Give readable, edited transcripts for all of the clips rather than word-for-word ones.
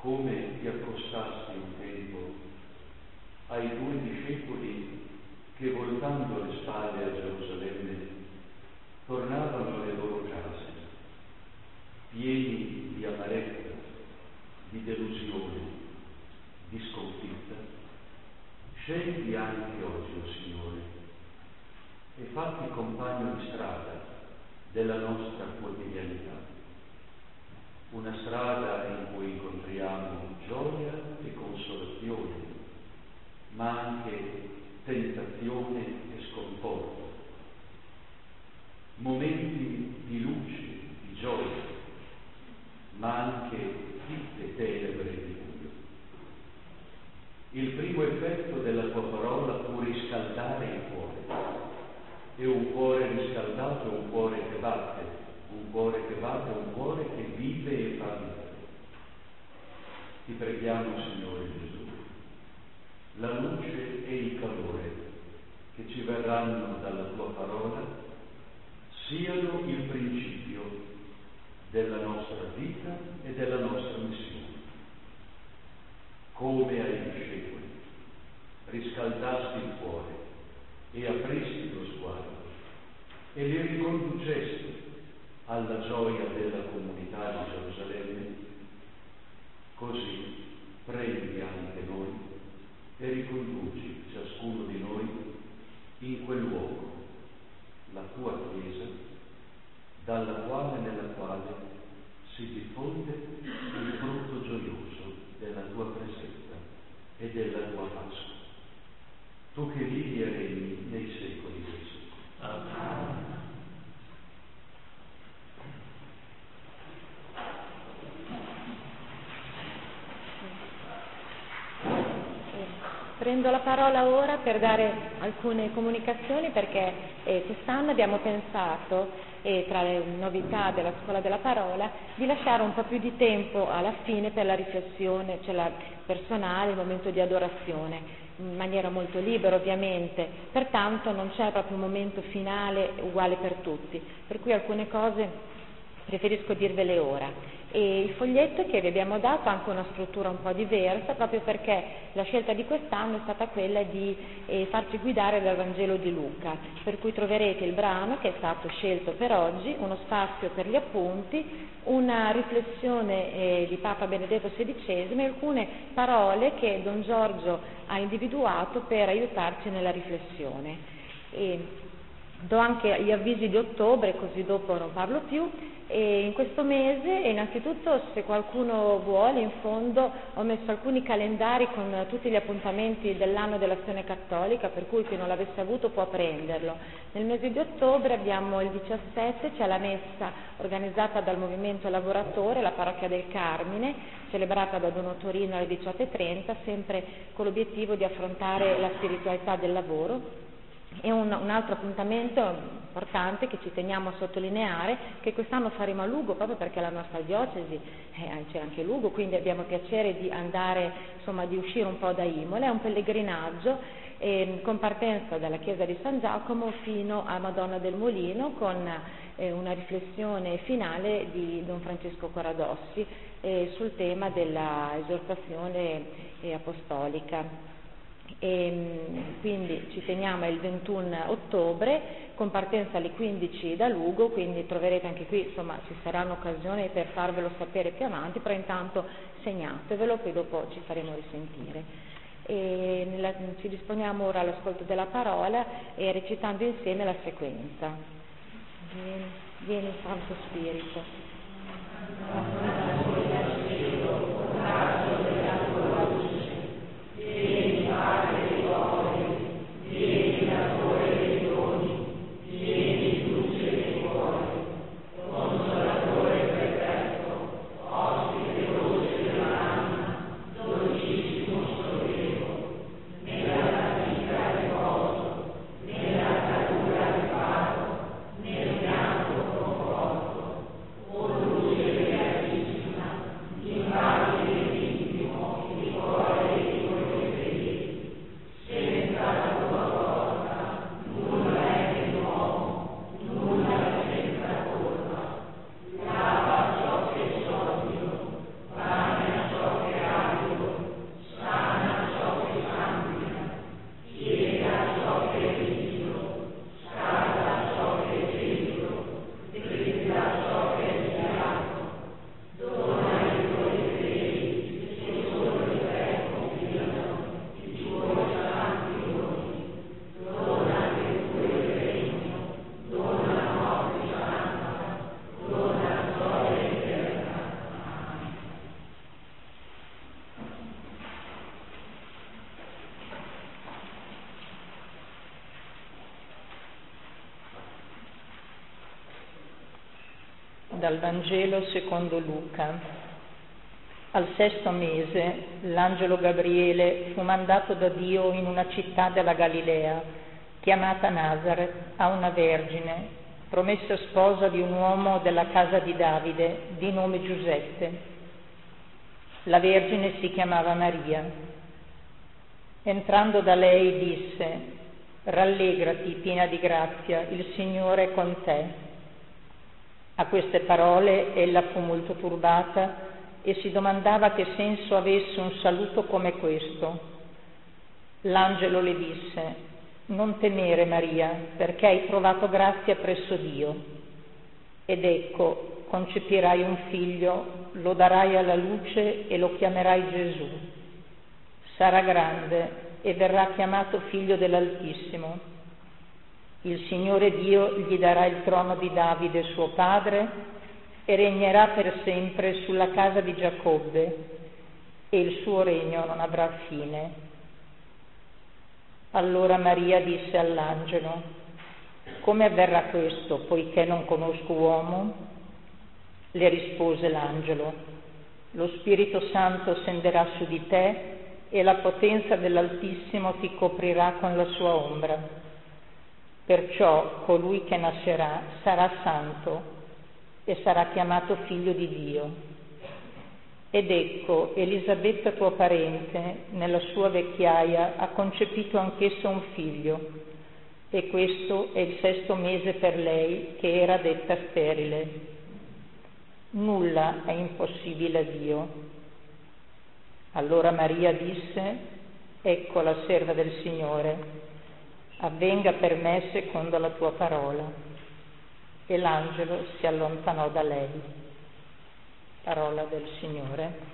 come ti accostasti un tempo ai tuoi discepoli che, voltando le spalle a Gerusalemme, tornavano alle loro case, pieni di amarezza, di delusione, di sconfitta. Scegli anche oggi, o Signore, e fatti compagno di strada della nostra quotidianità. Una strada in cui incontriamo gioia e consolazione, ma anche tentazione e sconforto, momenti di luce, di gioia, ma anche fitte tenebre di buio. Il primo effetto della tua parola fu riscaldare il cuore, e un cuore riscaldato è un cuore che batte, un cuore che batte è un cuore che vive e fa vivere. Ti preghiamo, Signore Gesù, la luce e il calore che ci verranno dalla tua parola siano il principio della nostra vita e della nostra missione. Come ai discepoli riscaldasti il cuore e apristi lo sguardo e li riconducesti alla gioia della comunità di Gerusalemme, così prendi anche noi e riconduci ciascuno di noi in quel luogo, la tua Chiesa, nella quale si diffonde il frutto gioioso della tua presenza e della tua Pasqua. Tu che vivi e regni nei secoli dei secoli. Amen. Prendo la parola ora per dare alcune comunicazioni, perché quest'anno abbiamo pensato, tra le novità della Scuola della Parola, di lasciare un po' più di tempo alla fine per la riflessione, cioè la personale, il momento di adorazione, in maniera molto libera ovviamente, pertanto non c'è proprio un momento finale uguale per tutti, per cui alcune cose preferisco dirvele ora. E il foglietto che vi abbiamo dato ha anche una struttura un po' diversa, proprio perché la scelta di quest'anno è stata quella di farci guidare dal Vangelo di Luca, per cui troverete il brano che è stato scelto per oggi, uno spazio per gli appunti, una riflessione di Papa Benedetto XVI e alcune parole che Don Giorgio ha individuato per aiutarci nella riflessione. Do anche gli avvisi di ottobre, così dopo non parlo più. E in questo mese, innanzitutto, se qualcuno vuole, in fondo ho messo alcuni calendari con tutti gli appuntamenti dell'anno dell'Azione Cattolica, per cui chi non l'avesse avuto può prenderlo. Nel mese di ottobre abbiamo il 17, c'è la messa organizzata dal Movimento Lavoratore, la Parrocchia del Carmine, celebrata da Don Ottorino alle 18:30, sempre con l'obiettivo di affrontare la spiritualità del lavoro. E un altro appuntamento importante che ci teniamo a sottolineare, che quest'anno faremo a Lugo, proprio perché la nostra diocesi c'è anche Lugo, quindi abbiamo piacere di andare, di uscire un po' da Imola. È un pellegrinaggio con partenza dalla chiesa di San Giacomo fino a Madonna del Molino, con una riflessione finale di Don Francesco Coradossi sul tema della esortazione apostolica. Quindi ci teniamo il 21 ottobre con partenza alle 15 da Lugo, quindi troverete anche qui, ci saranno occasioni per farvelo sapere più avanti, però intanto segnatevelo, poi dopo ci faremo risentire. Ci disponiamo ora all'ascolto della parola e recitando insieme la sequenza. Vieni Santo Spirito. Nel pianto conforto, Dal Vangelo secondo Luca. Al 6° mese l'angelo Gabriele fu mandato da Dio in una città della Galilea, chiamata Nazaret, a una vergine, promessa sposa di un uomo della casa di Davide, di nome Giuseppe. La vergine si chiamava Maria. Entrando da lei disse: «Rallegrati, piena di grazia, il Signore è con te». A queste parole ella fu molto turbata e si domandava che senso avesse un saluto come questo. L'angelo le disse: «Non temere, Maria, perché hai trovato grazia presso Dio. Ed ecco, concepirai un figlio, lo darai alla luce e lo chiamerai Gesù. Sarà grande e verrà chiamato figlio dell'Altissimo. Il Signore Dio gli darà il trono di Davide suo padre e regnerà per sempre sulla casa di Giacobbe e il suo regno non avrà fine». Allora Maria disse all'angelo: «Come avverrà questo, poiché non conosco uomo?» Le rispose l'angelo: «Lo Spirito Santo scenderà su di te e la potenza dell'Altissimo ti coprirà con la sua ombra. Perciò colui che nascerà sarà santo e sarà chiamato figlio di Dio. Ed ecco, Elisabetta tua parente, nella sua vecchiaia, ha concepito anch'essa un figlio, e questo è il 6° mese per lei, che era detta sterile. Nulla è impossibile a Dio». Allora Maria disse: «Ecco la serva del Signore, avvenga per me secondo la tua parola». E l'angelo si allontanò da lei. Parola del Signore.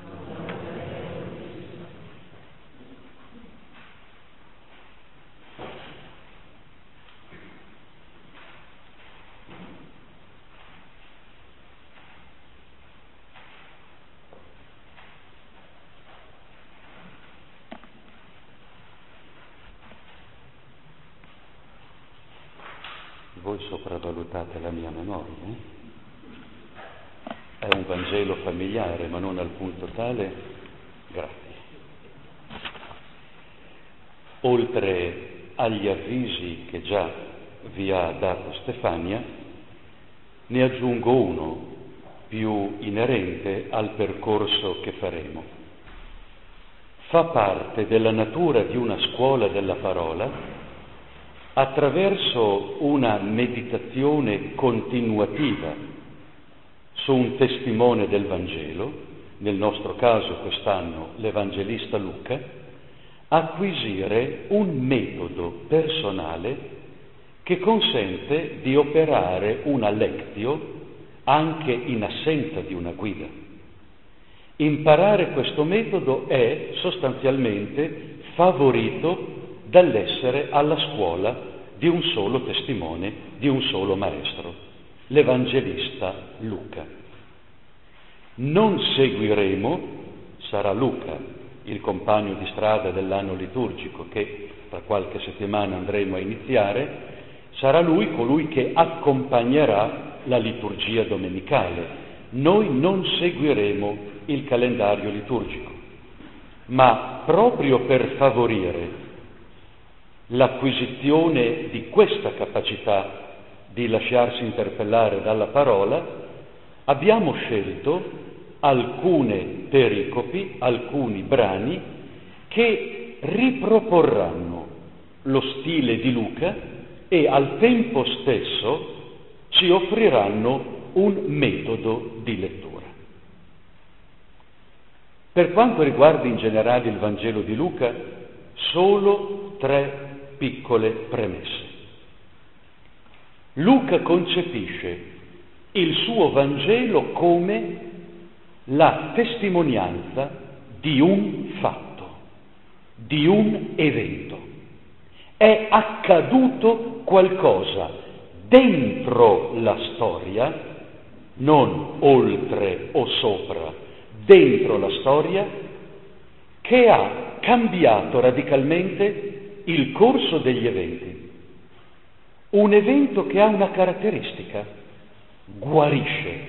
Voi sopravvalutate la mia memoria, È un Vangelo familiare, ma non al punto tale. Grazie. Oltre agli avvisi che già vi ha dato Stefania, ne aggiungo uno più inerente al percorso che faremo. Fa parte della natura di una scuola della parola, attraverso una meditazione continuativa su un testimone del Vangelo, nel nostro caso quest'anno l'Evangelista Luca, acquisire un metodo personale che consente di operare una lectio anche in assenza di una guida. Imparare questo metodo è sostanzialmente favorito dall'essere alla scuola di un solo testimone, di un solo maestro, l'Evangelista Luca. Non seguiremo, sarà Luca, il compagno di strada dell'anno liturgico che tra qualche settimana andremo a iniziare, sarà lui colui che accompagnerà la liturgia domenicale. Noi non seguiremo il calendario liturgico, ma proprio per favorire l'acquisizione di questa capacità di lasciarsi interpellare dalla parola, abbiamo scelto alcune pericopi, alcuni brani che riproporranno lo stile di Luca e al tempo stesso ci offriranno un metodo di lettura. Per quanto riguarda in generale il Vangelo di Luca, solo 3 piccole premesse. Luca concepisce il suo Vangelo come la testimonianza di un fatto, di un evento. È accaduto qualcosa dentro la storia, non oltre o sopra, dentro la storia, che ha cambiato radicalmente il corso degli eventi. Un evento che ha una caratteristica: guarisce.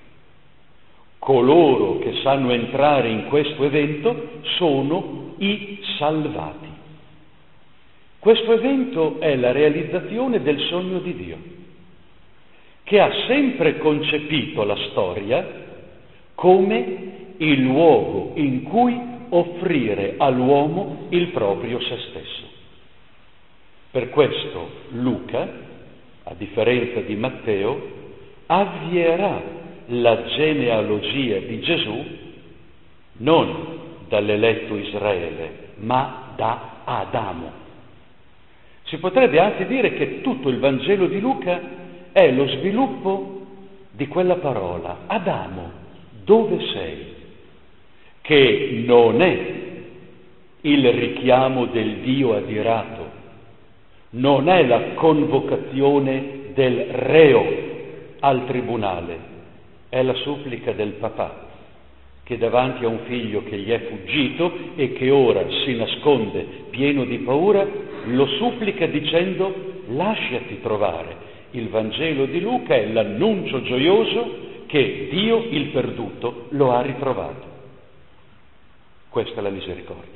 Coloro che sanno entrare in questo evento sono i salvati. Questo evento è la realizzazione del sogno di Dio, che ha sempre concepito la storia come il luogo in cui offrire all'uomo il proprio se stesso. Per questo Luca, a differenza di Matteo, avvierà la genealogia di Gesù non dall'eletto Israele, ma da Adamo. Si potrebbe anche dire che tutto il Vangelo di Luca è lo sviluppo di quella parola, Adamo, dove sei? Che non è il richiamo del Dio adirato, non è la convocazione del reo al tribunale, è la supplica del papà che davanti a un figlio che gli è fuggito e che ora si nasconde pieno di paura, lo supplica dicendo: lasciati trovare. Il Vangelo di Luca è l'annuncio gioioso che Dio, il perduto, lo ha ritrovato. Questa è la misericordia.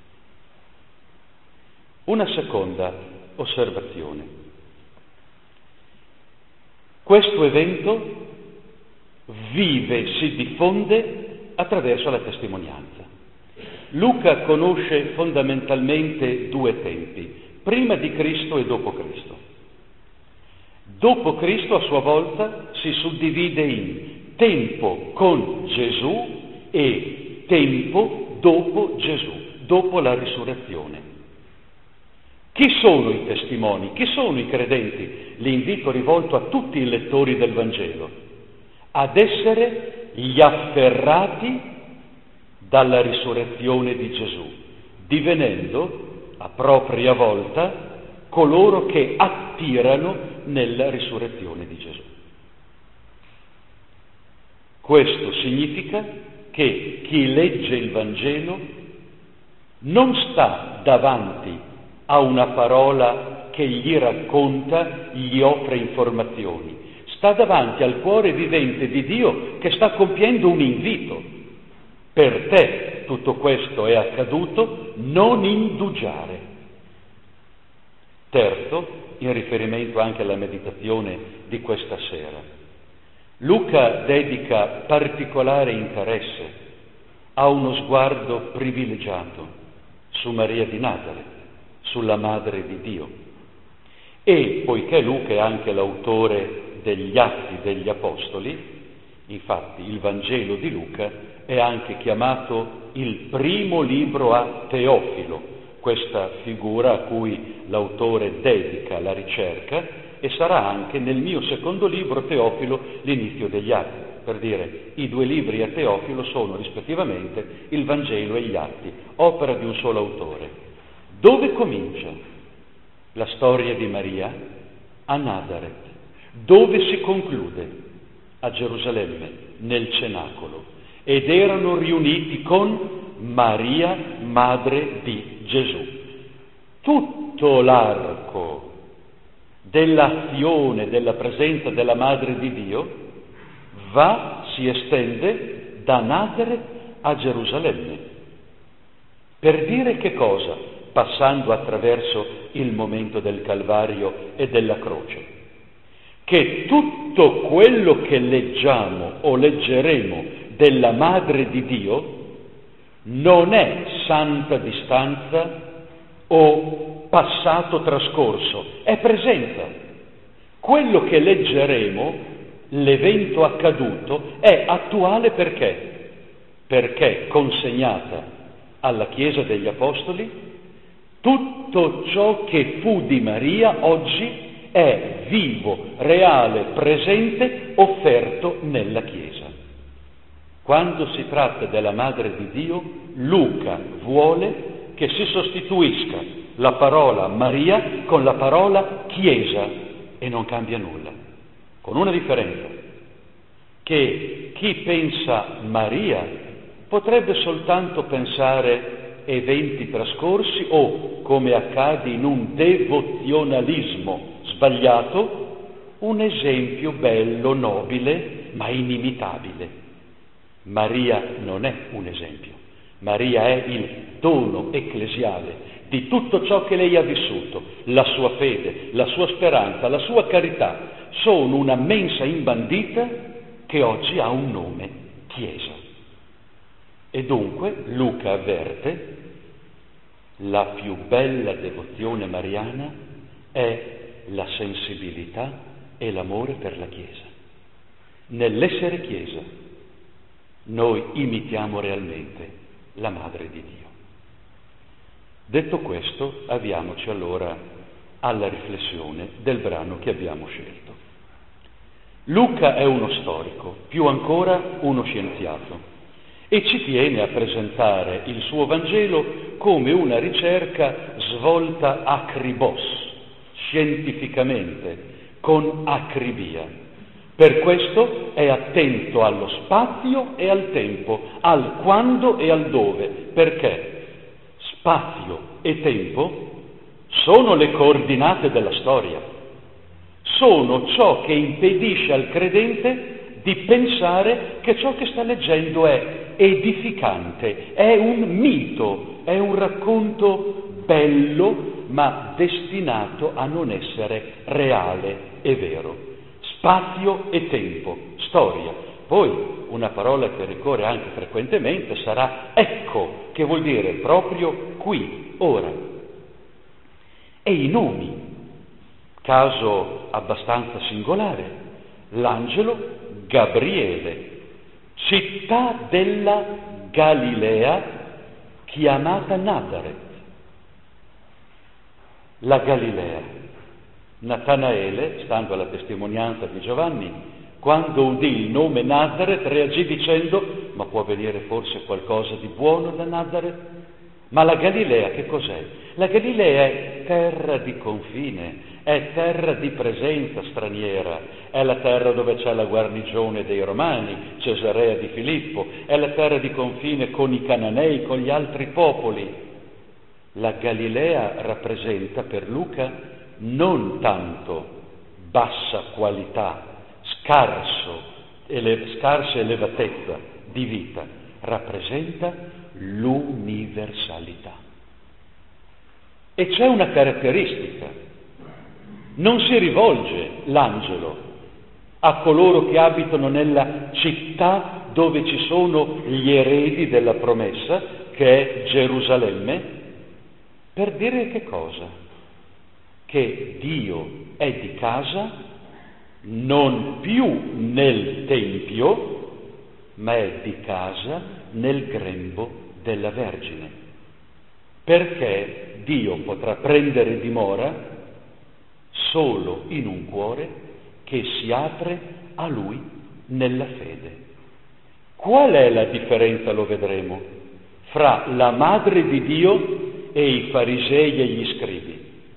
Una seconda osservazione. Questo evento vive, si diffonde attraverso la testimonianza. Luca conosce fondamentalmente due tempi, prima di Cristo e dopo Cristo. Dopo Cristo a sua volta si suddivide in tempo con Gesù e tempo dopo Gesù, dopo la risurrezione. Chi sono i testimoni? Chi sono i credenti? L'invito rivolto a tutti i lettori del Vangelo ad essere gli afferrati dalla risurrezione di Gesù, divenendo a propria volta coloro che attirano nella risurrezione di Gesù. Questo significa che chi legge il Vangelo non sta davanti a una parola che gli racconta, gli offre informazioni, sta davanti al cuore vivente di Dio che sta compiendo un invito. Per te tutto questo è accaduto, non indugiare. Terzo, in riferimento anche alla meditazione di questa sera, Luca dedica particolare interesse a uno sguardo privilegiato su Maria di Nazareth, sulla Madre di Dio. E poiché Luca è anche l'autore degli Atti degli Apostoli, infatti il Vangelo di Luca è anche chiamato il primo libro a Teofilo, questa figura a cui l'autore dedica la ricerca, e sarà anche nel mio secondo libro, Teofilo, l'inizio degli Atti. Per dire, i due libri a Teofilo sono rispettivamente il Vangelo e gli Atti, opera di un solo autore. Dove comincia la storia di Maria? A Nazareth. Dove si conclude? A Gerusalemme, nel cenacolo. Ed erano riuniti con Maria, madre di Gesù. Tutto l'arco dell'azione, della presenza della Madre di Dio si estende da Nazareth a Gerusalemme. Per dire che cosa? Passando attraverso il momento del Calvario e della croce. Che tutto quello che leggiamo o leggeremo della Madre di Dio non è santa distanza o passato trascorso, è presenza. Quello che leggeremo, l'evento accaduto, è attuale perché? Perché consegnata alla Chiesa degli Apostoli, tutto ciò che fu di Maria oggi è vivo, reale, presente, offerto nella Chiesa. Quando si tratta della Madre di Dio, Luca vuole che si sostituisca la parola Maria con la parola Chiesa e non cambia nulla, con una differenza, che chi pensa Maria potrebbe soltanto pensare eventi trascorsi o, come accade in un devozionalismo sbagliato, un esempio bello, nobile, ma inimitabile. Maria non è un esempio, Maria è il dono ecclesiale di tutto ciò che lei ha vissuto, la sua fede, la sua speranza, la sua carità, sono una mensa imbandita che oggi ha un nome, Chiesa. E dunque Luca avverte: la più bella devozione mariana è la sensibilità e l'amore per la Chiesa. Nell'essere Chiesa noi imitiamo realmente la Madre di Dio. Detto questo, avviamoci allora alla riflessione del brano che abbiamo scelto. Luca è uno storico, più ancora uno scienziato, e ci tiene a presentare il suo Vangelo come una ricerca svolta acribos, scientificamente, con acribia. Per questo è attento allo spazio e al tempo, al quando e al dove, perché spazio e tempo sono le coordinate della storia, sono ciò che impedisce al credente di pensare che ciò che sta leggendo è edificante, è un mito, è un racconto bello, ma destinato a non essere reale e vero. Spazio e tempo, storia. Poi una parola che ricorre anche frequentemente sarà ecco, che vuol dire proprio qui, ora. E i nomi, caso abbastanza singolare, l'angelo Gabriele, città della Galilea chiamata Nazaret. La Galilea. Natanaele, stando alla testimonianza di Giovanni, quando udì il nome Nazaret reagì dicendo: ma può venire forse qualcosa di buono da Nazaret? Ma la Galilea che cos'è? La Galilea è terra di confine, è terra di presenza straniera, è la terra dove c'è la guarnigione dei Romani, Cesarea di Filippo, è la terra di confine con i Cananei, con gli altri popoli. La Galilea rappresenta per Luca non tanto bassa qualità, scarsa elevatezza di vita, rappresenta l'universalità. E c'è una caratteristica: non si rivolge l'angelo a coloro che abitano nella città dove ci sono gli eredi della promessa, che è Gerusalemme, per dire che cosa? Che Dio è di casa non più nel Tempio, ma è di casa nel grembo della Vergine, perché Dio potrà prendere dimora solo in un cuore che si apre a Lui nella fede. Qual è la differenza, lo vedremo, fra la Madre di Dio e i farisei e gli scribi?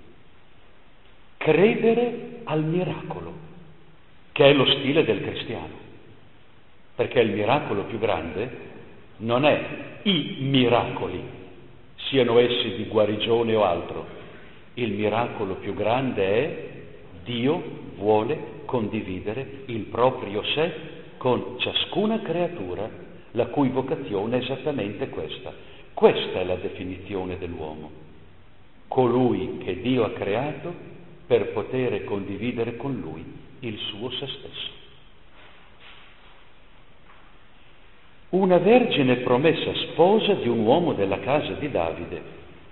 Credere al miracolo, che è lo stile del cristiano, perché il miracolo più grande non è i miracoli, siano essi di guarigione o altro. Il miracolo più grande è Dio vuole condividere il proprio sé con ciascuna creatura, la cui vocazione è esattamente questa. Questa è la definizione dell'uomo: colui che Dio ha creato per poter condividere con lui il suo se stesso. Una vergine promessa sposa di un uomo della casa di Davide.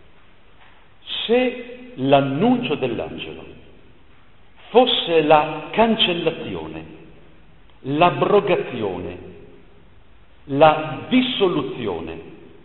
Se l'annuncio dell'angelo fosse la cancellazione, l'abrogazione, la dissoluzione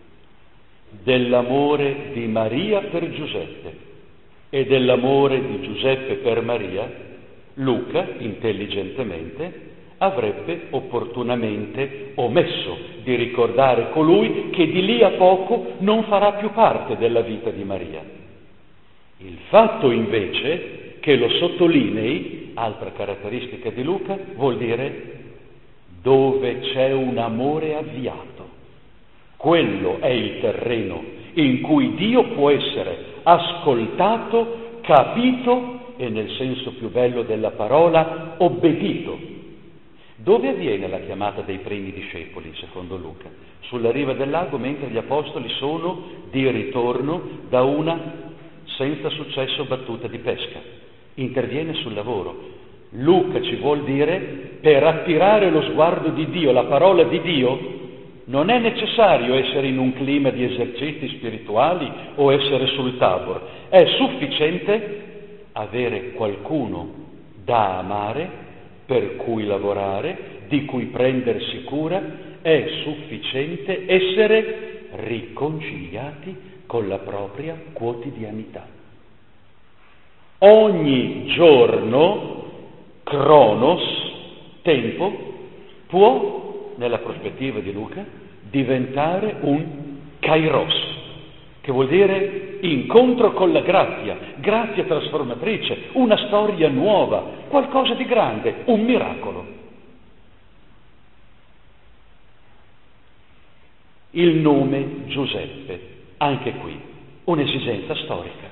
dell'amore di Maria per Giuseppe e dell'amore di Giuseppe per Maria, Luca, intelligentemente, avrebbe opportunamente omesso di ricordare colui che di lì a poco non farà più parte della vita di Maria. Il fatto invece che lo sottolinei, altra caratteristica di Luca, vuol dire dove c'è un amore avviato. Quello è il terreno in cui Dio può essere ascoltato, capito e nel senso più bello della parola, obbedito. Dove avviene la chiamata dei primi discepoli, secondo Luca? Sulla riva del lago, mentre gli apostoli sono di ritorno da una senza successo battuta di pesca. Interviene sul lavoro. Luca ci vuol dire, per attirare lo sguardo di Dio, la parola di Dio, non è necessario essere in un clima di esercizi spirituali o essere sul Tabor. È sufficiente avere qualcuno da amare, per cui lavorare, di cui prendersi cura. È sufficiente essere riconciliati con la propria quotidianità. Ogni giorno, Cronos, tempo, può, nella prospettiva di Luca, diventare un Kairos, che vuol dire incontro con la grazia trasformatrice, una storia nuova, qualcosa di grande, un miracolo. Il nome Giuseppe, anche qui, un'esigenza storica,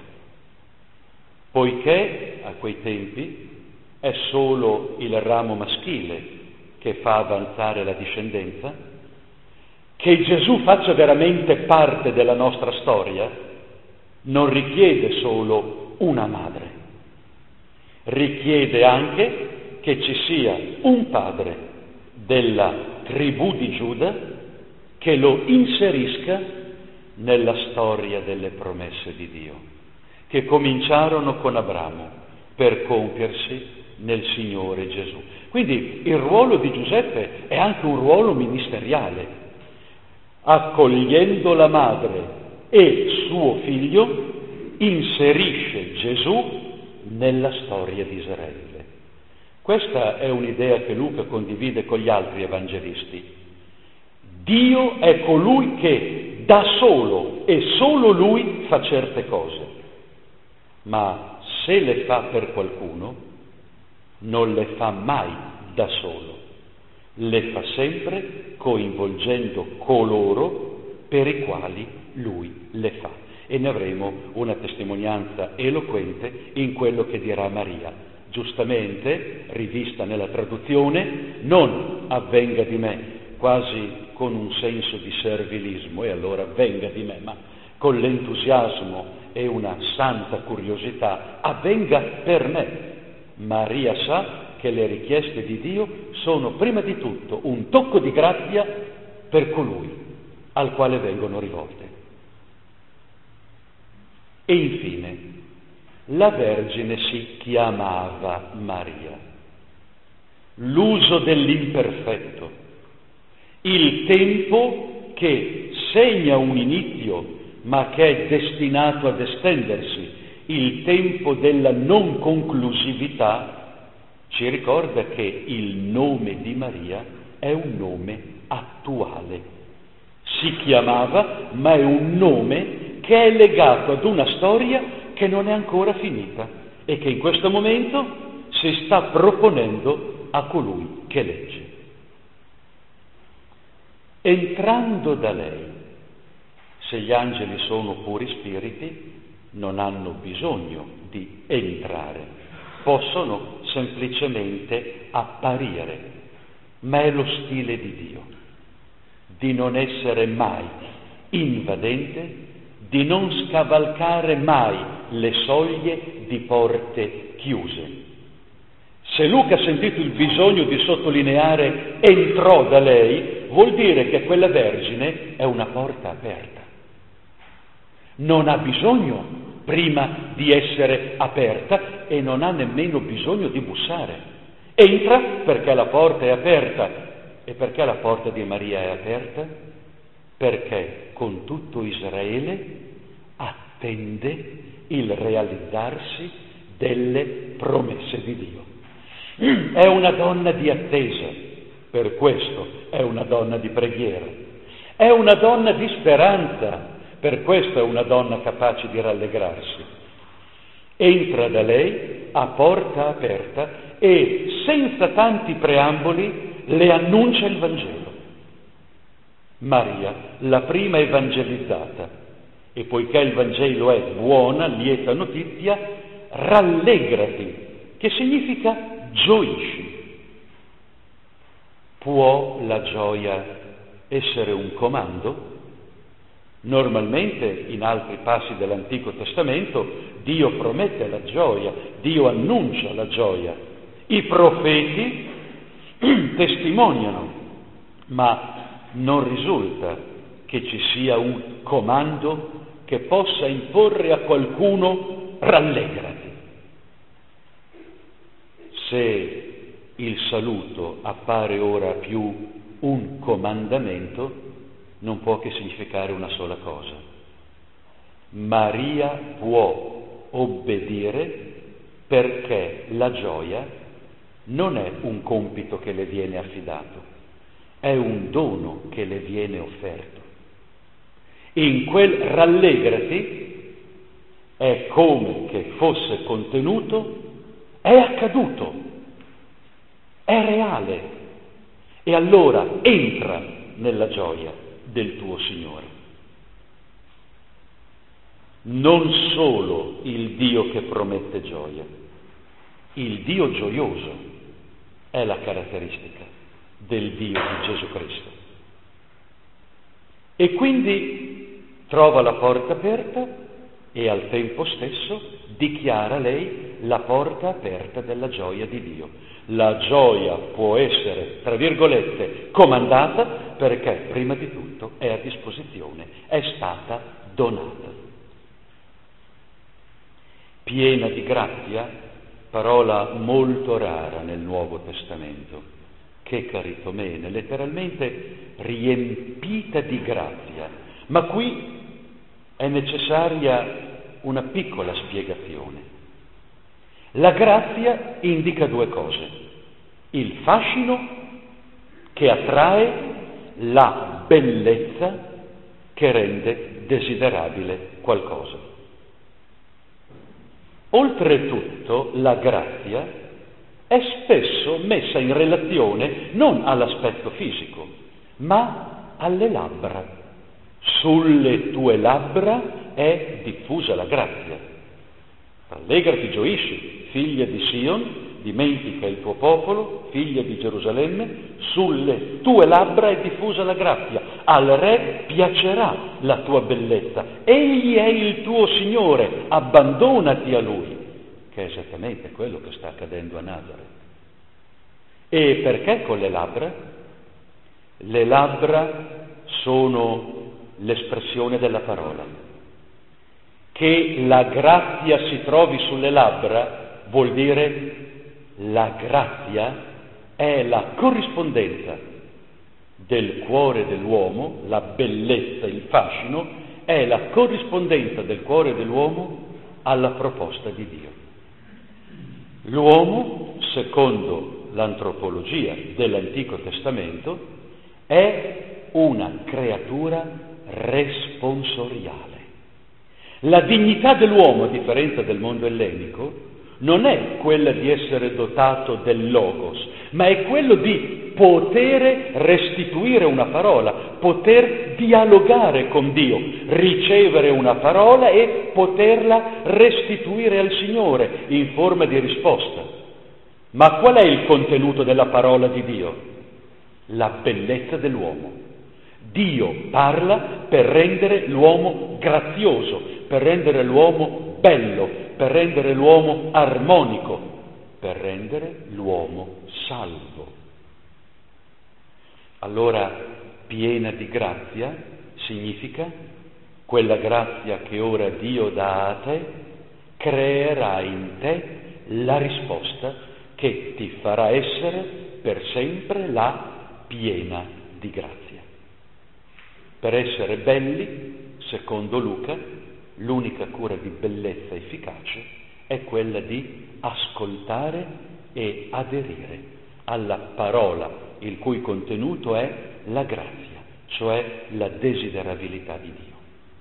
poiché a quei tempi è solo il ramo maschile che fa avanzare la discendenza. Che Gesù faccia veramente parte della nostra storia non richiede solo una madre, richiede anche che ci sia un padre della tribù di Giuda che lo inserisca nella storia delle promesse di Dio, che cominciarono con Abramo per compiersi nel Signore Gesù. Quindi il ruolo di Giuseppe è anche un ruolo ministeriale. Accogliendo la madre e suo figlio, inserisce Gesù nella storia di Israele. Questa è un'idea che Luca condivide con gli altri evangelisti. Dio è colui che da solo e solo Lui fa certe cose, ma se le fa per qualcuno, non le fa mai da solo, le fa sempre coinvolgendo coloro per i quali Lui le fa. E ne avremo una testimonianza eloquente in quello che dirà Maria, giustamente rivista nella traduzione, non avvenga di me, quasi con un senso di servilismo, e allora venga di me, ma con l'entusiasmo e una santa curiosità, avvenga per me. Maria sa che le richieste di Dio sono prima di tutto un tocco di grazia per colui al quale vengono rivolte. E infine, la Vergine si chiamava Maria. L'uso dell'imperfetto, il tempo che segna un inizio ma che è destinato ad estendersi, il tempo della non conclusività, ci ricorda che il nome di Maria è un nome attuale. Si chiamava, ma è un nome che è legato ad una storia che non è ancora finita e che in questo momento si sta proponendo a colui che legge. Entrando da lei, se gli angeli sono puri spiriti, non hanno bisogno di entrare, possono semplicemente apparire, ma è lo stile di Dio, di non essere mai invadente, di non scavalcare mai le soglie di porte chiuse. Se Luca ha sentito il bisogno di sottolineare entrò da lei, vuol dire che quella Vergine è una porta aperta. Non ha bisogno prima di essere aperta e non ha nemmeno bisogno di bussare. Entra perché la porta è aperta. E perché la porta di Maria è aperta? Perché con tutto Israele attende il realizzarsi delle promesse di Dio. È una donna di attesa, per questo è una donna di preghiera. È una donna di speranza, per questo è una donna capace di rallegrarsi. Entra da lei a porta aperta e senza tanti preamboli le annuncia il Vangelo. Maria, la prima evangelizzata, e poiché il Vangelo è buona, lieta notizia, rallegrati, che significa gioisci. Può la gioia essere un comando? Normalmente in altri passi dell'Antico Testamento Dio promette la gioia, Dio annuncia la gioia. I profeti testimoniano, ma non risulta che ci sia un comando che possa imporre a qualcuno rallegrati. Se il saluto appare ora più un comandamento, non può che significare una sola cosa. Maria può obbedire perché la gioia non è un compito che le viene affidato, è un dono che le viene offerto. In quel rallegrati è come che fosse contenuto, è accaduto, è reale, e allora entra nella gioia del tuo Signore. Non solo il Dio che promette gioia, il Dio gioioso è la caratteristica del Dio di Gesù Cristo. E quindi trova la porta aperta e al tempo stesso dichiara lei la porta aperta della gioia di Dio. La gioia può essere, tra virgolette, comandata perché prima di tutto è a disposizione, è stata donata. Piena di grazia, parola molto rara nel Nuovo Testamento, che caritomene, letteralmente riempita di grazia, ma qui è necessaria una piccola spiegazione. La grazia indica due cose: il fascino che attrae, la bellezza che rende desiderabile qualcosa. Oltretutto la grazia è spesso messa in relazione non all'aspetto fisico, ma alle labbra. Sulle tue labbra è diffusa la grazia. Rallegrati, gioisci, figlia di Sion, dimentica il tuo popolo, figlia di Gerusalemme, sulle tue labbra è diffusa la grazia. Al re piacerà la tua bellezza. Egli è il tuo Signore, abbandonati a Lui, che è esattamente quello che sta accadendo a Nazaret. E perché con le labbra? Le labbra sono l'espressione della parola. Che la grazia si trovi sulle labbra vuol dire la grazia è la corrispondenza del cuore dell'uomo, la bellezza, il fascino, è la corrispondenza del cuore dell'uomo alla proposta di Dio. L'uomo, secondo l'antropologia dell'Antico Testamento, è una creatura responsoriale. La dignità dell'uomo, a differenza del mondo ellenico, non è quella di essere dotato del logos, ma è quello di poter restituire una parola, poter dialogare con Dio, ricevere una parola e poterla restituire al Signore in forma di risposta. Ma qual è il contenuto della parola di Dio? La bellezza dell'uomo. Dio parla per rendere l'uomo grazioso, per rendere l'uomo bello, per rendere l'uomo armonico, per rendere l'uomo salvo. Allora, piena di grazia significa quella grazia che ora Dio dà a te creerà in te la risposta che ti farà essere per sempre la piena di grazia. Per essere belli, secondo Luca, l'unica cura di bellezza efficace è quella di ascoltare e aderire alla parola il cui contenuto è la grazia, cioè la desiderabilità di Dio.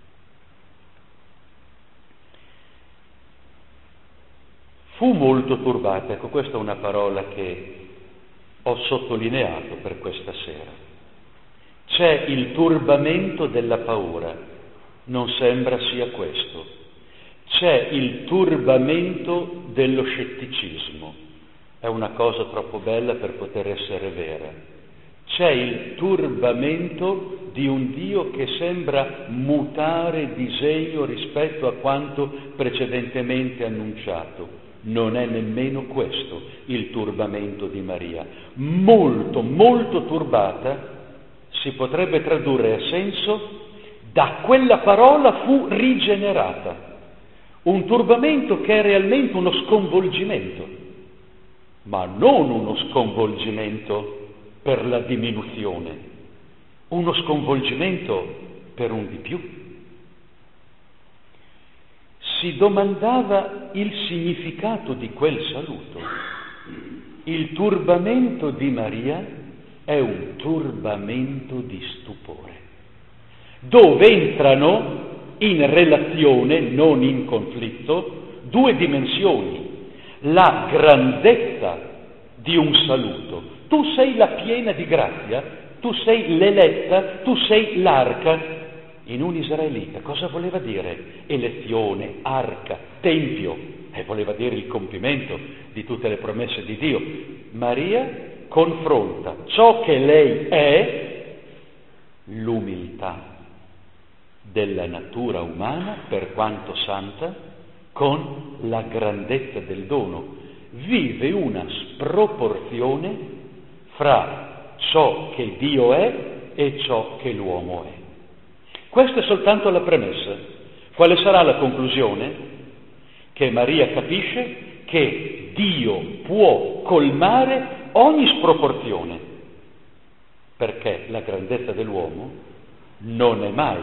Fu molto turbata, ecco, questa è una parola che ho sottolineato per questa sera. C'è il turbamento della paura, non sembra sia questo. C'è il turbamento dello scetticismo, è una cosa troppo bella per poter essere vera. C'è il turbamento di un Dio che sembra mutare disegno rispetto a quanto precedentemente annunciato. Non è nemmeno questo il turbamento di Maria. Molto, molto turbata, si potrebbe tradurre a senso: da quella parola fu rigenerata. Un turbamento che è realmente uno sconvolgimento, ma non uno sconvolgimento per la diminuzione, uno sconvolgimento per un di più. Si domandava il significato di quel saluto. Il turbamento di Maria è un turbamento di stupore, dove entrano in relazione, non in conflitto, due dimensioni: la grandezza di un saluto. Tu sei la piena di grazia, tu sei l'eletta, tu sei l'arca. In un israelita cosa voleva dire elezione, arca, tempio? Voleva dire il compimento di tutte le promesse di Dio. Maria confronta ciò che lei è, l'umiltà della natura umana per quanto santa, con la grandezza del dono. Vive una sproporzione fra ciò che Dio è e ciò che l'uomo è. Questa è soltanto la premessa. Quale sarà la conclusione? Che Maria capisce che Dio può colmare ogni sproporzione, perché la grandezza dell'uomo non è mai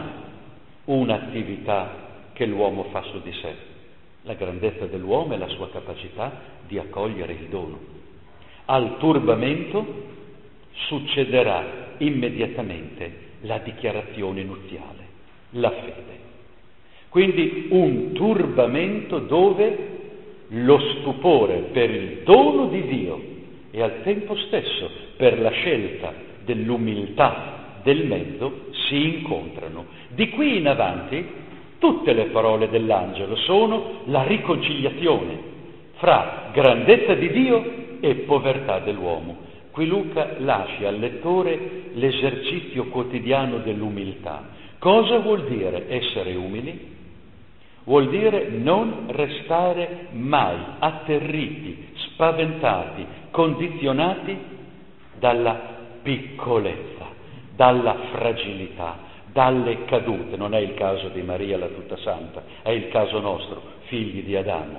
un'attività che l'uomo fa su di sé. La grandezza dell'uomo è la sua capacità di accogliere il dono. Al turbamento succederà immediatamente la dichiarazione nuziale, la fede. Quindi un turbamento dove lo stupore per il dono di Dio e al tempo stesso per la scelta dell'umiltà del mezzo si incontrano. Di qui in avanti tutte le parole dell'angelo sono la riconciliazione fra grandezza di Dio e povertà dell'uomo. Qui Luca lascia al lettore l'esercizio quotidiano dell'umiltà. Cosa vuol dire essere umili? Vuol dire non restare mai atterriti, spaventati, condizionati dalla piccolezza, dalla fragilità, dalle cadute. Non è il caso di Maria la tutta santa, è il caso nostro, figli di Adamo.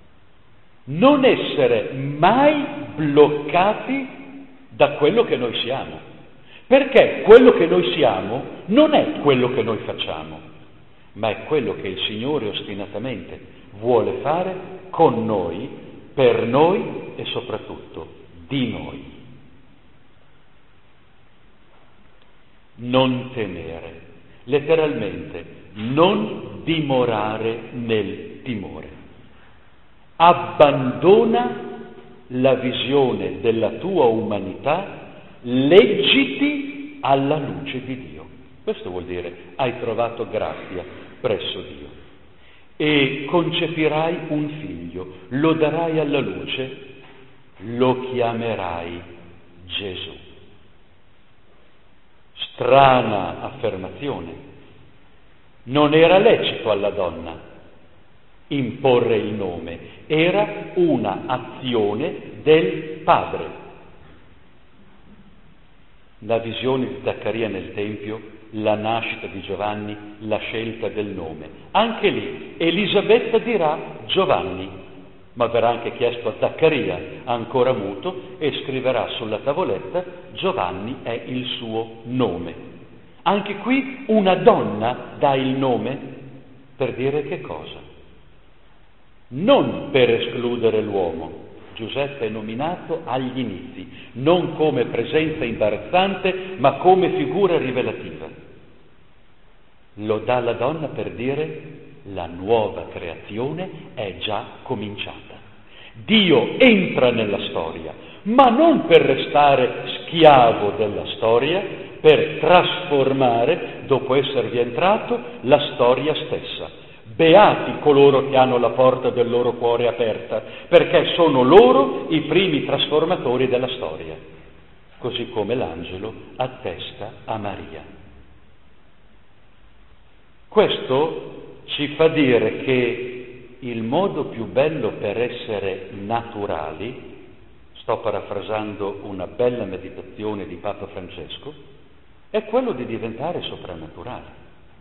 Non essere mai bloccati da quello che noi siamo, perché quello che noi siamo non è quello che noi facciamo, ma è quello che il Signore ostinatamente vuole fare con noi, per noi e soprattutto di noi. Non temere, letteralmente, non dimorare nel timore. Abbandona la visione della tua umanità, leggiti alla luce di Dio. Questo vuol dire: hai trovato grazia presso Dio e concepirai un figlio, lo darai alla luce, lo chiamerai Gesù. Strana affermazione. Non era lecito alla donna imporre il nome, era una azione del padre. La visione di Zaccaria nel Tempio, la nascita di Giovanni, la scelta del nome. Anche lì Elisabetta dirà Giovanni, ma verrà anche chiesto a Zaccaria, ancora muto, e scriverà sulla tavoletta Giovanni è il suo nome. Anche qui una donna dà il nome per dire che cosa? Non per escludere l'uomo. Giuseppe è nominato agli inizi, non come presenza imbarazzante, ma come figura rivelativa. Lo dà la donna per dire: la nuova creazione è già cominciata. Dio entra nella storia, ma non per restare schiavo della storia, per trasformare, dopo esservi entrato, la storia stessa. Beati coloro che hanno la porta del loro cuore aperta, perché sono loro i primi trasformatori della storia, così come l'angelo attesta a Maria. Questo ci fa dire che il modo più bello per essere naturali, sto parafrasando una bella meditazione di Papa Francesco, è quello di diventare soprannaturali.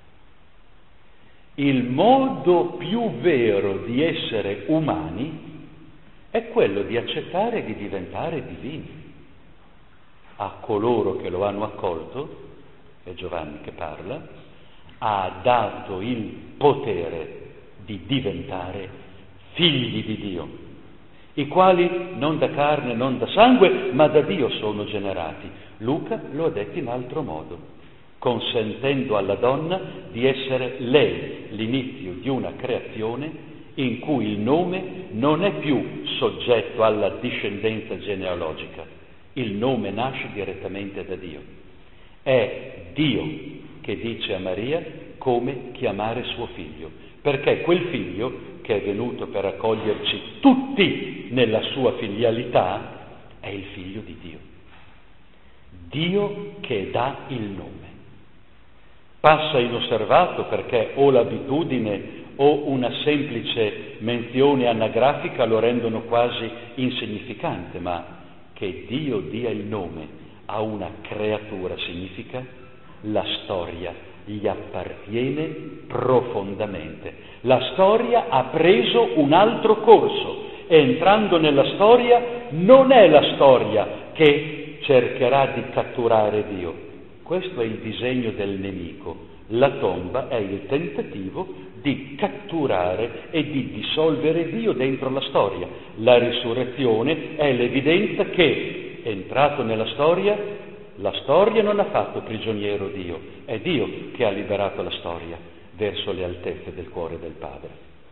Il modo più vero di essere umani è quello di accettare di diventare divini. A coloro che lo hanno accolto, è Giovanni che parla, ha dato il potere di diventare figli di Dio, i quali non da carne, non da sangue, ma da Dio sono generati. Luca lo ha detto in altro modo, consentendo alla donna di essere lei l'inizio di una creazione in cui il nome non è più soggetto alla discendenza genealogica, il nome nasce direttamente da Dio. È Dio che dice a Maria come chiamare suo figlio, perché quel figlio che è venuto per accoglierci tutti nella sua filialità è il figlio di Dio. Dio che dà il nome. Passa inosservato perché o l'abitudine o una semplice menzione anagrafica lo rendono quasi insignificante, ma che Dio dia il nome a una creatura significa la storia gli appartiene profondamente. La storia ha preso un altro corso e entrando nella storia non è la storia che cercherà di catturare Dio. Questo è il disegno del nemico. La tomba è il tentativo di catturare e di dissolvere Dio dentro la storia. La risurrezione è l'evidenza che, entrato nella storia, la storia non ha fatto prigioniero Dio, è Dio che ha liberato la storia verso le altezze del cuore del Padre.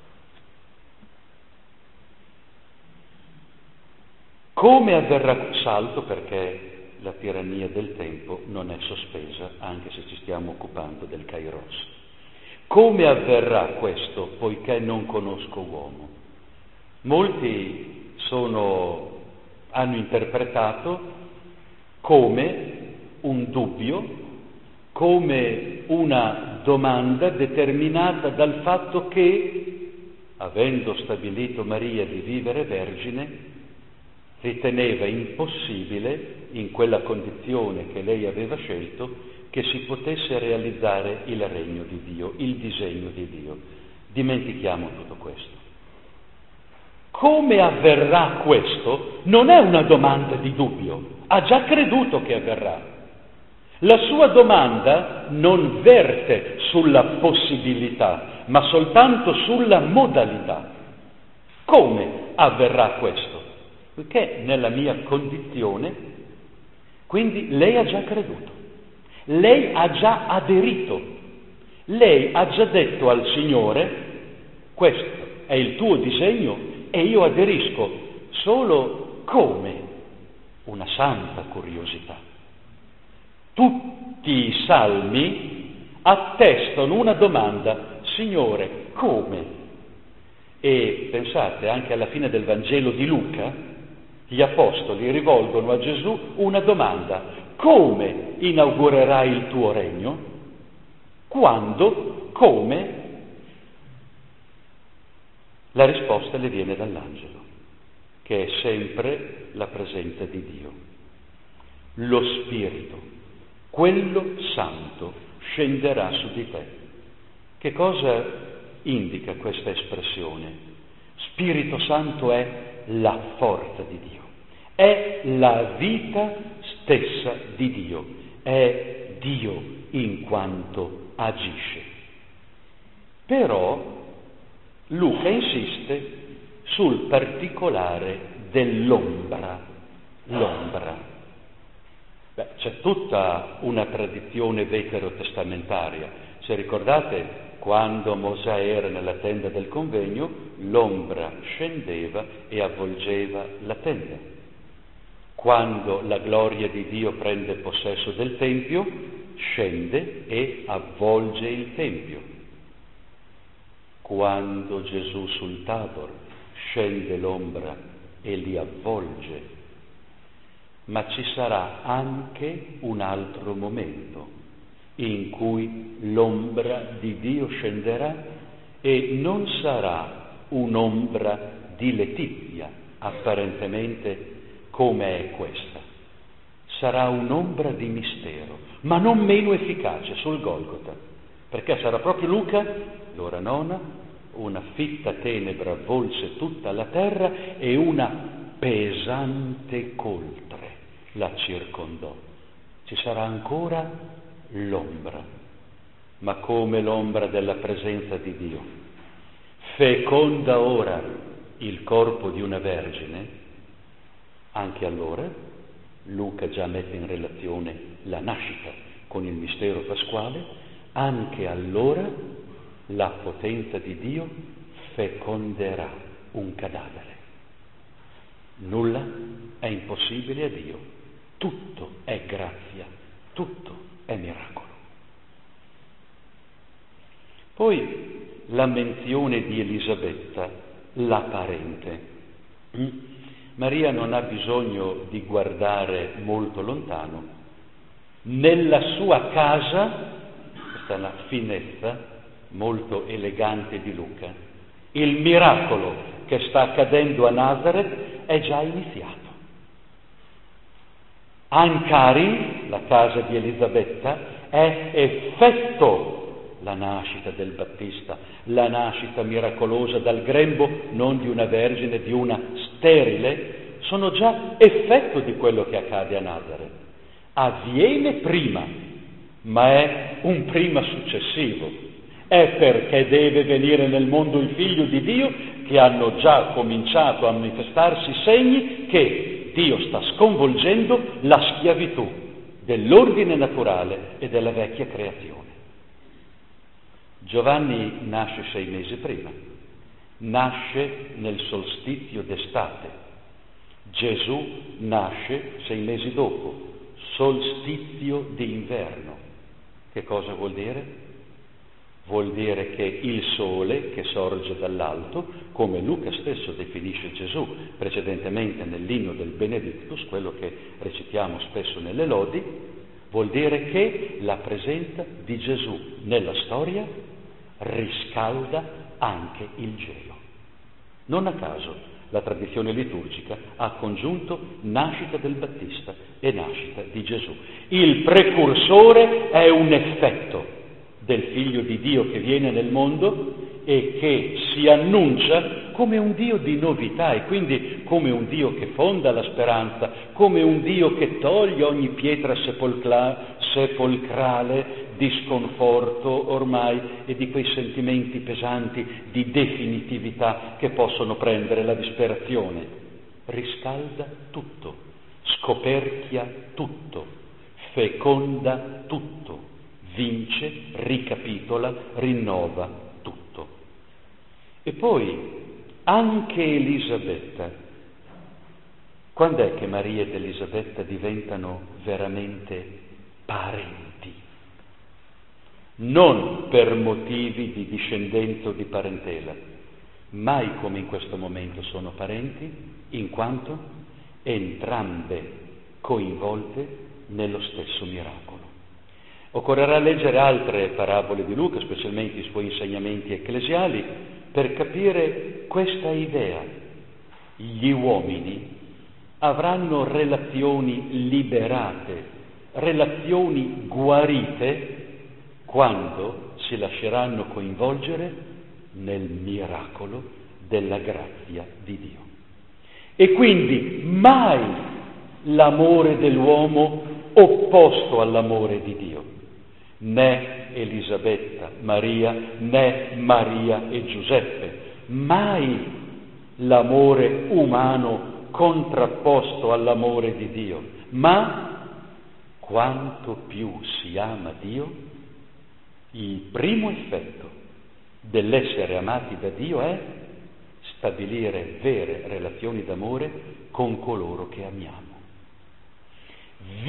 Come avverrà salto perché la tirannia del tempo non è sospesa, anche se ci stiamo occupando del Kairos. Come avverrà questo, poiché non conosco uomo? Molti hanno interpretato come un dubbio, come una domanda determinata dal fatto che, avendo stabilito Maria di vivere vergine, riteneva impossibile, in quella condizione che lei aveva scelto, che si potesse realizzare il regno di Dio, il disegno di Dio. Dimentichiamo tutto questo. Come avverrà questo? Non è una domanda di dubbio, ha già creduto che avverrà. La sua domanda non verte sulla possibilità, ma soltanto sulla modalità. Come avverrà questo? Perché nella mia condizione, quindi lei ha già creduto, lei ha già aderito, lei ha già detto al Signore, questo è il tuo disegno e io aderisco, solo come una santa curiosità. Tutti i salmi attestano una domanda, Signore, come? E pensate, anche alla fine del Vangelo di Luca, gli apostoli rivolgono a Gesù una domanda: come inaugurerai il tuo regno? Quando? Come? La risposta le viene dall'angelo, che è sempre la presenza di Dio. Lo Spirito, quello santo, scenderà su di te. Che cosa indica questa espressione? Spirito Santo è la forza di Dio, è la vita stessa di Dio, è Dio in quanto agisce. Però Luca insiste sul particolare dell'ombra, l'ombra. C'è tutta una tradizione veterotestamentaria. Se ricordate, quando Mosè era nella tenda del convegno, l'ombra scendeva e avvolgeva la tenda. Quando la gloria di Dio prende possesso del Tempio, scende e avvolge il Tempio. Quando Gesù sul Tabor scende l'ombra e li avvolge, ma ci sarà anche un altro momento in cui l'ombra di Dio scenderà e non sarà un'ombra di letizia, apparentemente come è questa. Sarà un'ombra di mistero, ma non meno efficace sul Golgota, perché sarà proprio Luca, l'ora nona, una fitta tenebra avvolse tutta la terra e una pesante coltre la circondò. Ci sarà ancora l'ombra, ma come l'ombra della presenza di Dio. Feconda ora il corpo di una vergine, anche allora Luca già mette in relazione la nascita con il mistero pasquale, anche allora la potenza di Dio feconderà un cadavere. Nulla è impossibile a Dio, tutto è grazia, tutto è miracolo. Poi la menzione di Elisabetta, la parente. Maria non ha bisogno di guardare molto lontano. Nella sua casa, questa è una finezza molto elegante di Luca, il miracolo che sta accadendo a Nazareth è già iniziato. Ancari, la casa di Elisabetta, è effetto la nascita del Battista, la nascita miracolosa dal grembo, non di una vergine, di una sterile, sono già effetto di quello che accade a Nazareth. Avviene prima, ma è un prima successivo. È perché deve venire nel mondo il Figlio di Dio che hanno già cominciato a manifestarsi segni che Dio sta sconvolgendo la schiavitù dell'ordine naturale e della vecchia creazione. Giovanni nasce 6 mesi prima, nasce nel solstizio d'estate. Gesù nasce 6 mesi dopo, solstizio d'inverno. Che cosa vuol dire? Vuol dire che il sole che sorge dall'alto, come Luca stesso definisce Gesù precedentemente nell'inno del Benedictus, quello che recitiamo spesso nelle lodi, vuol dire che la presenza di Gesù nella storia riscalda anche il gelo. Non a caso la tradizione liturgica ha congiunto nascita del Battista e nascita di Gesù. Il precursore è un effetto del Figlio di Dio che viene nel mondo e che si annuncia come un Dio di novità e quindi come un Dio che fonda la speranza, come un Dio che toglie ogni pietra sepolcrale di sconforto ormai e di quei sentimenti pesanti di definitività che possono prendere la disperazione. Riscalda tutto, scoperchia tutto, feconda tutto, vince, ricapitola, rinnova tutto. E poi anche Elisabetta. Quando è che Maria ed Elisabetta diventano veramente parenti? Non per motivi di discendenza o di parentela, mai come in questo momento sono parenti, in quanto entrambe coinvolte nello stesso miracolo. Occorrerà leggere altre parabole di Luca, specialmente i suoi insegnamenti ecclesiali, per capire questa idea. Gli uomini avranno relazioni liberate, relazioni guarite, quando si lasceranno coinvolgere nel miracolo della grazia di Dio. E quindi mai l'amore dell'uomo opposto all'amore di Dio. Né Elisabetta, Maria, né Maria e Giuseppe, mai l'amore umano contrapposto all'amore di Dio, ma quanto più si ama Dio, il primo effetto dell'essere amati da Dio è stabilire vere relazioni d'amore con coloro che amiamo.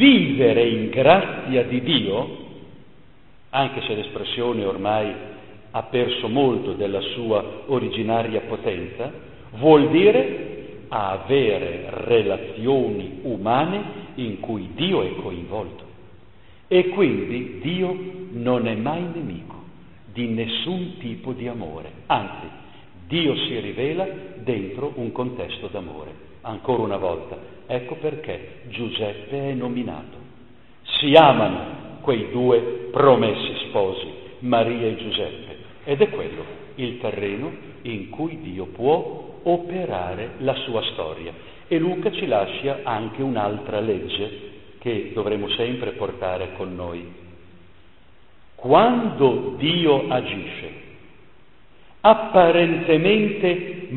Vivere in grazia di Dio, anche se l'espressione ormai ha perso molto della sua originaria potenza, vuol dire avere relazioni umane in cui Dio è coinvolto. E quindi Dio non è mai nemico di nessun tipo di amore, anzi, Dio si rivela dentro un contesto d'amore. Ancora una volta, ecco perché Giuseppe è nominato. Si amano quei due promessi sposi, Maria e Giuseppe, ed è quello il terreno in cui Dio può operare la sua storia. E Luca ci lascia anche un'altra legge che dovremo sempre portare con noi. Quando Dio agisce, apparentemente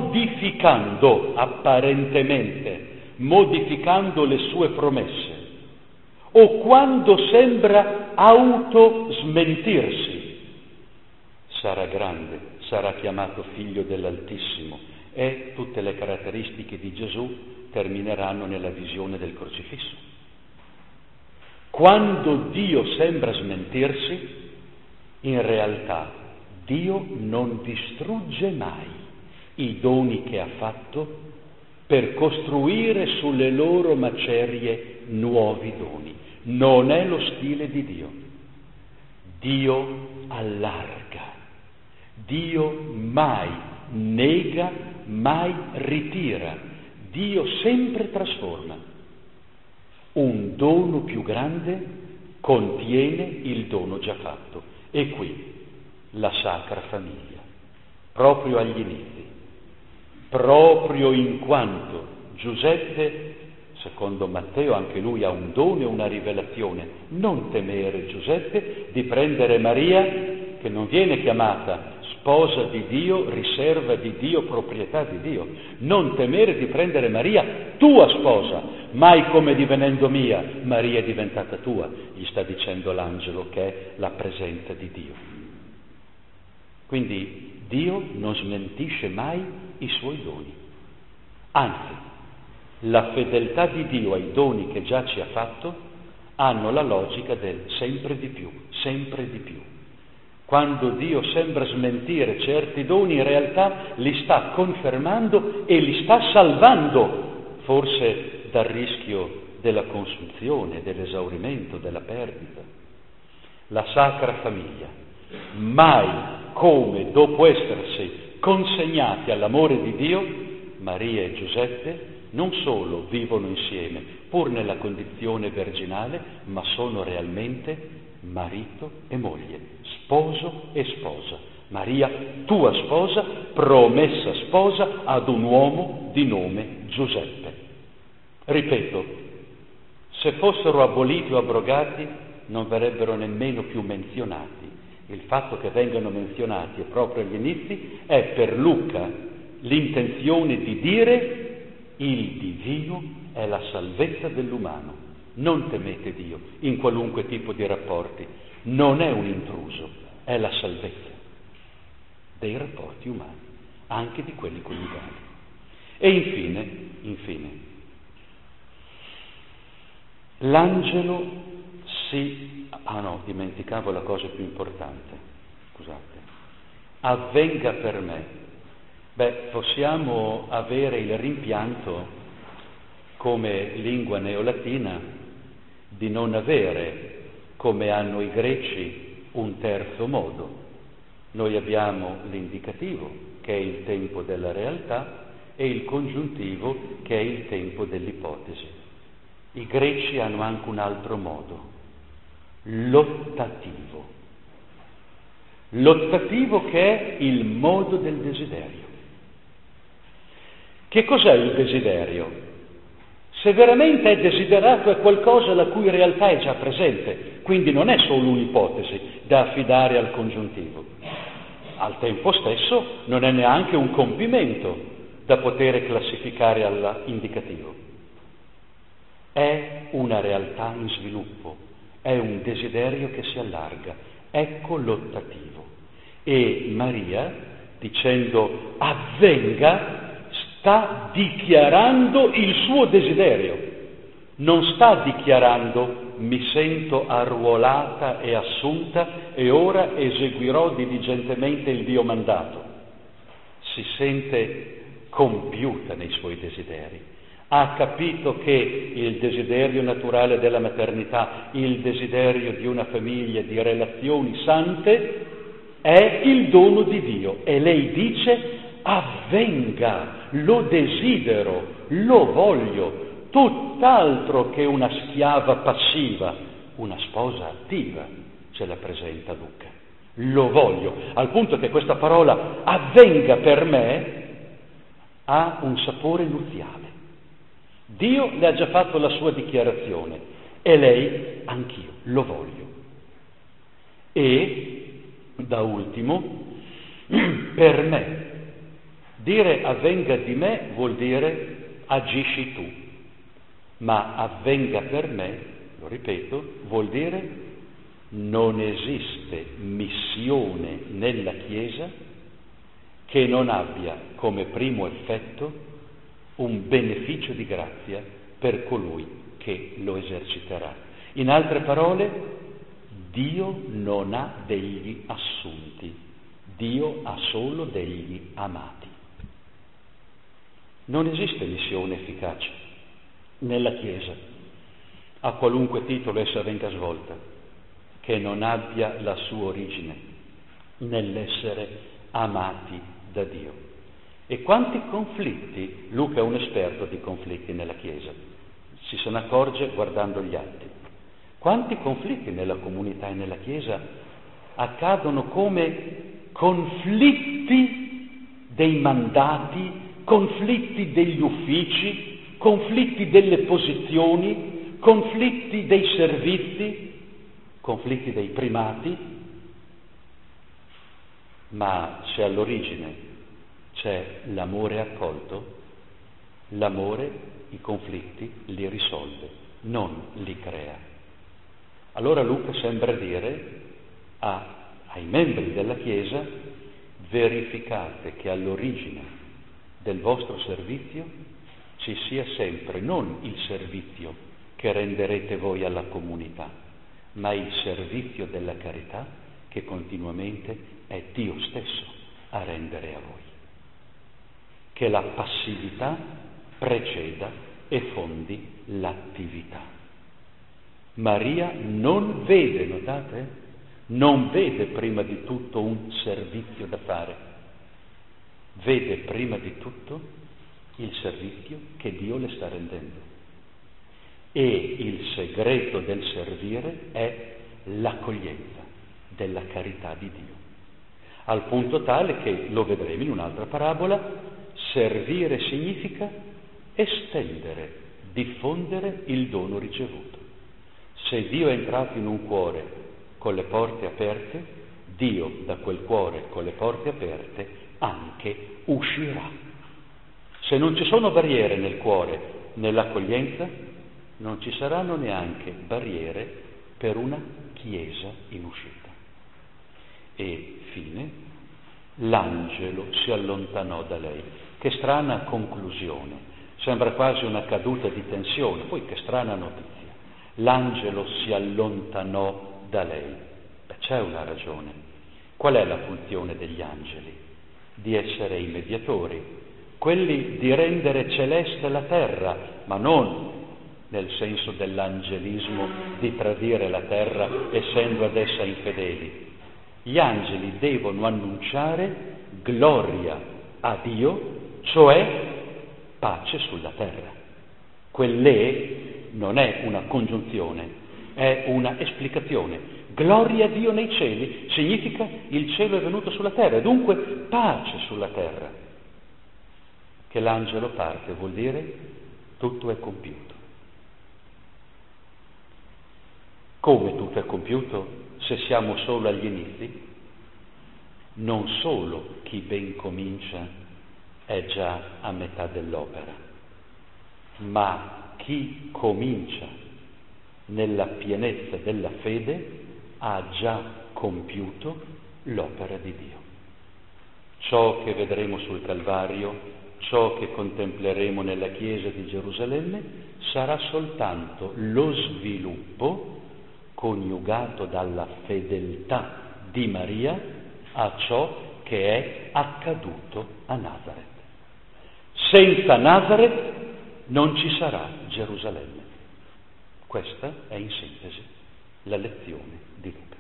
modificando le sue promesse, o quando sembra autosmentirsi, sarà grande, sarà chiamato figlio dell'Altissimo, e tutte le caratteristiche di Gesù termineranno nella visione del crocifisso. Quando Dio sembra smentirsi, in realtà Dio non distrugge mai i doni che ha fatto per costruire sulle loro macerie nuovi doni. Non è lo stile di Dio. Dio allarga, Dio mai nega, mai ritira, Dio sempre trasforma. Un dono più grande contiene il dono già fatto. E qui la Sacra Famiglia, proprio agli inizi, proprio in quanto Giuseppe, secondo Matteo, anche lui ha un dono e una rivelazione. Non temere, Giuseppe, di prendere Maria, che non viene chiamata sposa di Dio, riserva di Dio, proprietà di Dio. Non temere di prendere Maria, tua sposa, mai come divenendo mia, Maria è diventata tua, gli sta dicendo l'angelo, che è la presenza di Dio. Quindi Dio non smentisce mai i suoi doni, anzi, la fedeltà di Dio ai doni che già ci ha fatto hanno la logica del sempre di più, sempre di più. Quando Dio sembra smentire certi doni, in realtà li sta confermando e li sta salvando, forse dal rischio della consunzione, dell'esaurimento, della perdita. La Sacra Famiglia, mai come dopo essersi consegnati all'amore di Dio, Maria e Giuseppe non solo vivono insieme, pur nella condizione virginale, ma sono realmente marito e moglie, sposo e sposa. Maria, tua sposa, promessa sposa ad un uomo di nome Giuseppe. Ripeto, se fossero aboliti o abrogati non verrebbero nemmeno più menzionati. Il fatto che vengano menzionati proprio agli inizi è per Luca l'intenzione di dire: il divino è la salvezza dell'umano. Non temete Dio in qualunque tipo di rapporti, non è un intruso, è la salvezza dei rapporti umani, anche di quelli coniugali. E infine, l'angelo dimenticavo la cosa più importante, scusate, avvenga per me. Possiamo avere il rimpianto, come lingua neolatina, di non avere, come hanno i greci, un terzo modo. Noi abbiamo l'indicativo, che è il tempo della realtà, e il congiuntivo, che è il tempo dell'ipotesi. I greci hanno anche un altro modo, lottativo. Lottativo, che è il modo del desiderio. Che cos'è il desiderio? Se veramente è desiderato è qualcosa la cui realtà è già presente, quindi non è solo un'ipotesi da affidare al congiuntivo. Al tempo stesso non è neanche un compimento da poter classificare all'indicativo. È una realtà in sviluppo, è un desiderio che si allarga, ecco l'ottativo. E Maria, dicendo avvenga, sta dichiarando il suo desiderio, non sta dichiarando mi sento arruolata e assunta e ora eseguirò diligentemente il Dio mandato. Si sente compiuta nei suoi desideri. Ha capito che il desiderio naturale della maternità, il desiderio di una famiglia, di relazioni sante, è il dono di Dio. E lei dice: avvenga, lo desidero, lo voglio, tutt'altro che una schiava passiva, una sposa attiva, ce la presenta Luca. Lo voglio, al punto che questa parola avvenga per me ha un sapore nuziale. Dio le ha già fatto la sua dichiarazione e lei, anch'io, lo voglio. E, da ultimo, per me, dire avvenga di me vuol dire agisci tu, ma avvenga per me, lo ripeto, vuol dire non esiste missione nella Chiesa che non abbia come primo effetto un beneficio di grazia per colui che lo eserciterà. In altre parole, Dio non ha degli assunti, Dio ha solo degli amati. Non esiste missione efficace nella Chiesa, a qualunque titolo essa venga svolta, che non abbia la sua origine nell'essere amati da Dio. E quanti conflitti, Luca è un esperto di conflitti nella Chiesa, si se ne accorge guardando gli atti, quanti conflitti nella comunità e nella Chiesa accadono come conflitti dei mandati, conflitti degli uffici, conflitti delle posizioni, conflitti dei servizi, conflitti dei primati, ma se all'origine c'è l'amore accolto, l'amore i conflitti li risolve, non li crea. Allora Luca sembra dire ai membri della Chiesa: verificate che all'origine del vostro servizio ci sia sempre non il servizio che renderete voi alla comunità, ma il servizio della carità che continuamente è Dio stesso a rendere a voi. Che la passività preceda e fondi l'attività. Maria non vede, notate? Non vede prima di tutto un servizio da fare, vede prima di tutto il servizio che Dio le sta rendendo. E il segreto del servire è l'accoglienza della carità di Dio, al punto tale che, lo vedremo in un'altra parabola, servire significa estendere, diffondere il dono ricevuto. Se Dio è entrato in un cuore con le porte aperte, Dio da quel cuore con le porte aperte anche uscirà. Se non ci sono barriere nel cuore, nell'accoglienza, non ci saranno neanche barriere per una Chiesa in uscita. E fine, l'angelo si allontanò da lei. Che strana conclusione, sembra quasi una caduta di tensione, poi che strana notizia. L'angelo si allontanò da lei. Beh, c'è una ragione. Qual è la funzione degli angeli? Di essere i mediatori, quelli di rendere celeste la terra, ma non nel senso dell'angelismo di tradire la terra essendo ad essa infedeli. Gli angeli devono annunciare gloria a Dio, cioè pace sulla terra. Quell'e non è una congiunzione, è una esplicazione. Gloria a Dio nei cieli significa il cielo è venuto sulla terra, e dunque pace sulla terra. Che l'angelo parte vuol dire tutto è compiuto. Come tutto è compiuto se siamo solo agli inizi? Non solo chi ben comincia è già a metà dell'opera, ma chi comincia nella pienezza della fede ha già compiuto l'opera di Dio. Ciò che vedremo sul Calvario, ciò che contempleremo nella Chiesa di Gerusalemme, sarà soltanto lo sviluppo coniugato dalla fedeltà di Maria a ciò che è accaduto a Nazareth. Senza Nazareth non ci sarà Gerusalemme. Questa è in sintesi la lezione di Luca.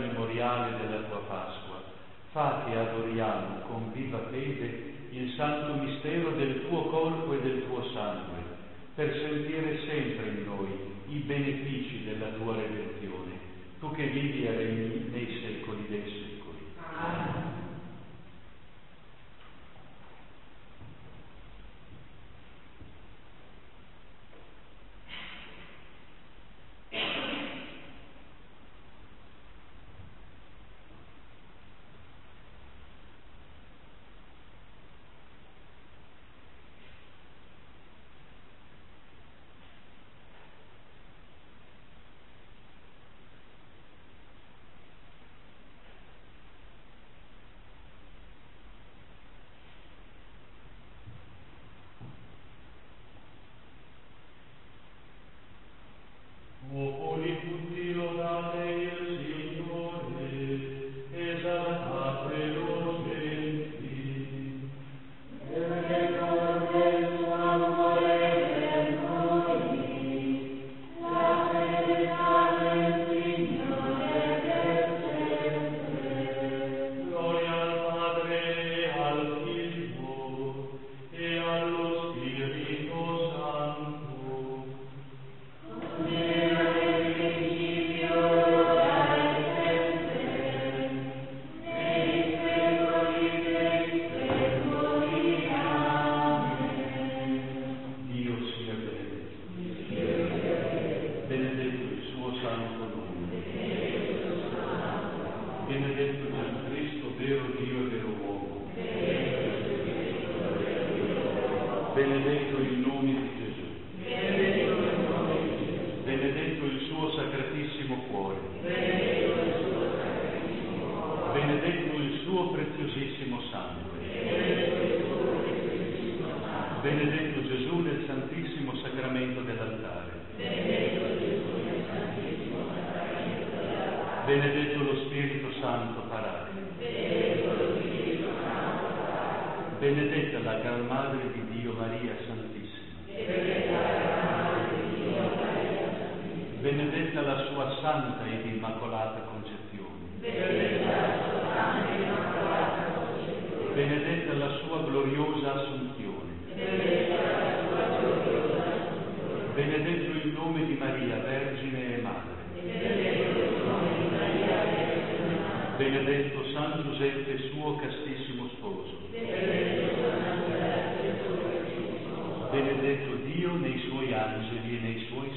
memoriale della tua Pasqua, fa che adoriamo con viva fede il santo mistero del tuo corpo e del tuo sangue, per sentire sempre in noi i benefici della tua redenzione, tu che vivi e regni nei secoli dei secoli. Amen. Popoli tutti lodate il Signore, esaltate lo genti. Nelle corde suo amore per noi, la fedeltà del Signore per sempre. Gloria al Padre e al Figlio e allo Spirito Santo. Benedetto il nome di Gesù. Benedetto il suo sacratissimo cuore. Benedetto il suo preziosissimo sangue. Benedetto Gesù nel santissimo sacramento dell'altare. Benedetto lo Spirito Santo Paracleto. Benedetta la Gran Madre di Dio Maria Santissima. Benedetta la sua santa ed immacolata concezione. Benedetta la sua gloriosa assunzione. Benedetto il nome di Maria, Vergine e Madre. Benedetto San Giuseppe, suo castissimo sposo. Benedetto Dio nei suoi angeli e nei suoi